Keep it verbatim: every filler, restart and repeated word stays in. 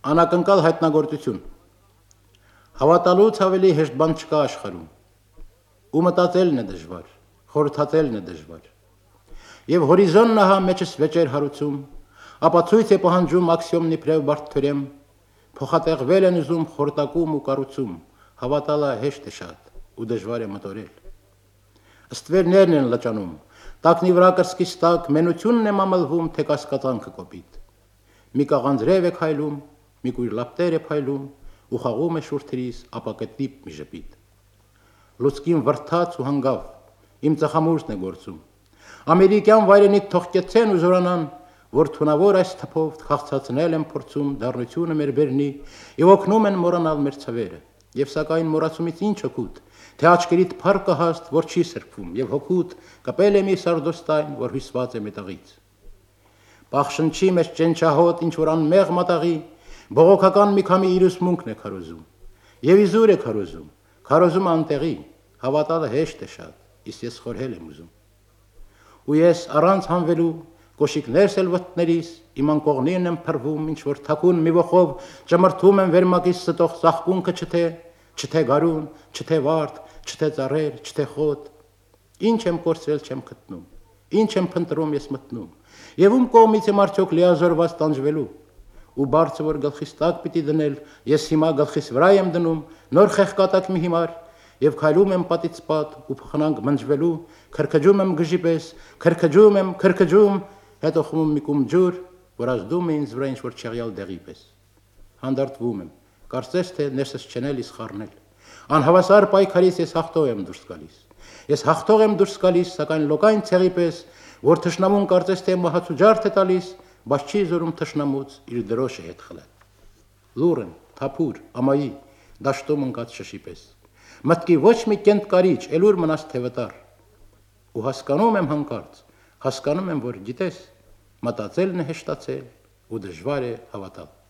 Անակնկալ հայտնագործություն։ Հավատալուց ավելի հեշտ բան չկա աշխարհում։ Ու մտածելն է դժվար, խորհրդածելն է դժվար։ Եվ հորիզոնն ահա մեջս վեճեր հարուցում, ապացույց է պահանջում աքսիոմն իբրև բարդ թորեմ, փոխատեղվել են ուզում խորտակում ու կառուցում, հավատալը հեշտ է շատ ու դժվար է մտորել։ Ստվերներն են լճանում, տակնի վրա կրծքից տակ մենությունն է մամլվում, թե կասկածանքը կոպիտ։ Մի կաղանձրև է քայլում, մի կույր լապտեր է փայլում ու խաղում է շուրթերիս ապակետիպ մի ժպիտ։ Լուցկին վրթաց ու հանգավ, իմ ծխամուրսն է գործում։ Ամերիկյան վայրենիք թող կեցեն ու զորանան, որ թունավոր այս թփով խաղցածնել են փորձում դառնությունը մեր բերնի եւ օգնում են մոռանալ մեր ցավերը։ Եվ սակայն մոռացումից ինչ օգուտ, թե աչքերիդ փառքը հաստ, որ չի սրբում, եւ հոգուտ կպել է մի սարդոստայն, որ հյուսված է մետաղից։ Պախշնչի մեջ ճենչահոտ ինչ որ անմեղ մատաղի, բողոքական մի քամի իր ուսմունքն է քարոզում։ Եվ իզուր է քարոզում, քարոզում անտեղի, հավատալը հեշտ է շատ, իսկ ես խորհել եմ ուզում։ Ու ես առանց հանվելու կոշիկներս էլ վտներիս, իմ անկողնին եմ փռվում, ինչ որ թակուն մի ողով ճմրթում եմ վերմակից ստող ծաղկունքը չթե, չթե գարուն, չթե վարդ, չթե ծառեր, չթե խոտ։ Ինչ եմ կորցրել չեմ գտնում, ինչ եմ փնտրում ես մտնում, եւ ում կողմից եմ արդյոք լիազորված տանջվելու։ Ու բարձր որ գլխիս տակ պիտի դնել, ես հիմա գլխիս վրա եմ դնում, նոր խեղկատակ մի հիմար, եւ քայլում եմ պատից պատ ու փխնանք մնջվելու, քրքջում եմ գժի պես, քրքջում եմ, քրքջում, հետո խմում մի կում ջուր, որ ազդում է ինձ վրա ինչ որ չեղյալ դեղի պես։ Հանդարտվում եմ, կարծես թե ներսս չնել իս խառնել։ Անհավասար պայքարից ես հաղթող եմ դուրս գալիս։ Ես հաղթող եմ դուրս գալիս, սակայն լոկային ցեղի պես, որ թշնամուն կարծես թե մահացու ջարդ է տալիս, բայց չի զորում թշնամուց իր դրոշը հետ խլել։ Լուր եմ, թափուր, ամայի, դաշտում ընկած շշի պես։ Մտքի ոչ մի կենտ կարիչ, էլուր մնաց թե վտար։ Ու հասկանում եմ հանկարծ, հասկանում եմ, որ գիտես, մտածելն է հեշտացել ու դժվար է հավատալ։